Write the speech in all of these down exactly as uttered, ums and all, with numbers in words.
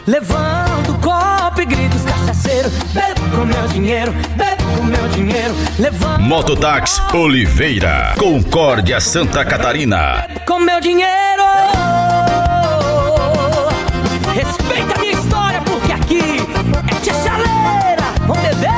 Levando copo e gritos cachaceiro. Bebo com meu dinheiro, bebo com meu dinheiro. Levando Mototáxi Oliveira, Concórdia, Santa Catarina. com meu dinheiro. Respeita a minha história, porque aqui é tia chaleira. Vamos beber?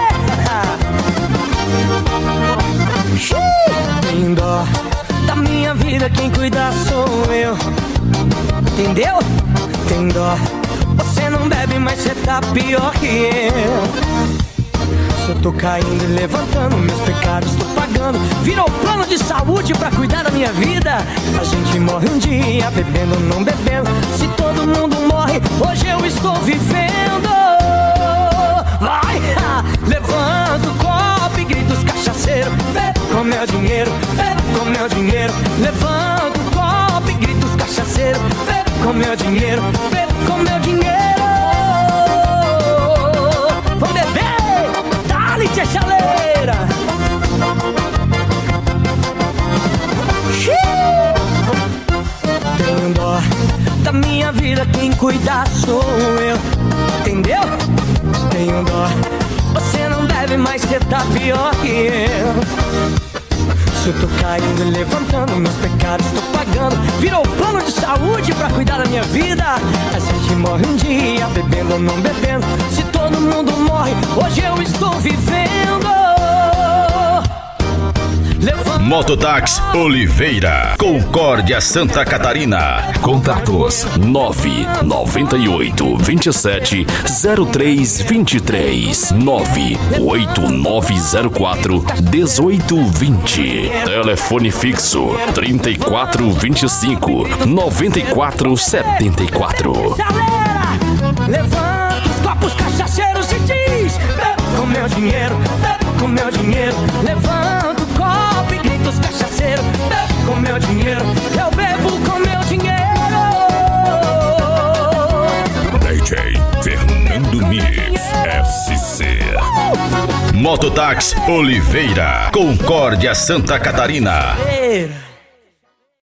Tem dó da minha vida, quem cuida sou eu. Entendeu? Tem dó. Você não bebe, mas você tá pior que eu. Se eu tô caindo e levantando, meus pecados tô pagando. Virou plano de saúde pra cuidar da minha vida. A gente morre um dia, bebendo ou não bebendo. Se todo mundo morre, hoje eu estou vivendo. Vai! Levando o copo e gritos cachaceiro. Bebe com meu dinheiro, bebe com meu dinheiro. Levando o copo e gritos cachaceiro. Bebe com meu dinheiro, bebe com meu dinheiro. Vamos beber! Dá-lhe, tia chaleira! Tenho dó da minha vida, quem cuidar sou eu. Entendeu? Tenho dó. Você não bebe, mas você tá pior que eu. Se eu tô caindo e levantando, meus pecados tô pagando. Virou plano de saúde pra cuidar da minha vida. A gente morre um dia, bebendo ou não bebendo. Se todo mundo morre, hoje eu estou vivendo. Levando Mototáxi Oliveira, Concórdia, Santa Catarina. Contatos nove nove oito, vinte e sete, zero três vinte e três, nove oito nove zero quatro, dezoito vinte. Telefone fixo trinta e quatro, vinte e cinco, noventa e quatro, setenta e quatro. Galera, levanta os copos cachaceiros e diz: bebo com meu dinheiro, bebo com meu dinheiro. Levanta o copo e grita os cachaceiros. Bebo com meu dinheiro, eu bebo com meu dinheiro. D J Fernando Mix S C. Mototáxi Oliveira, Concórdia, Santa Catarina. Galera.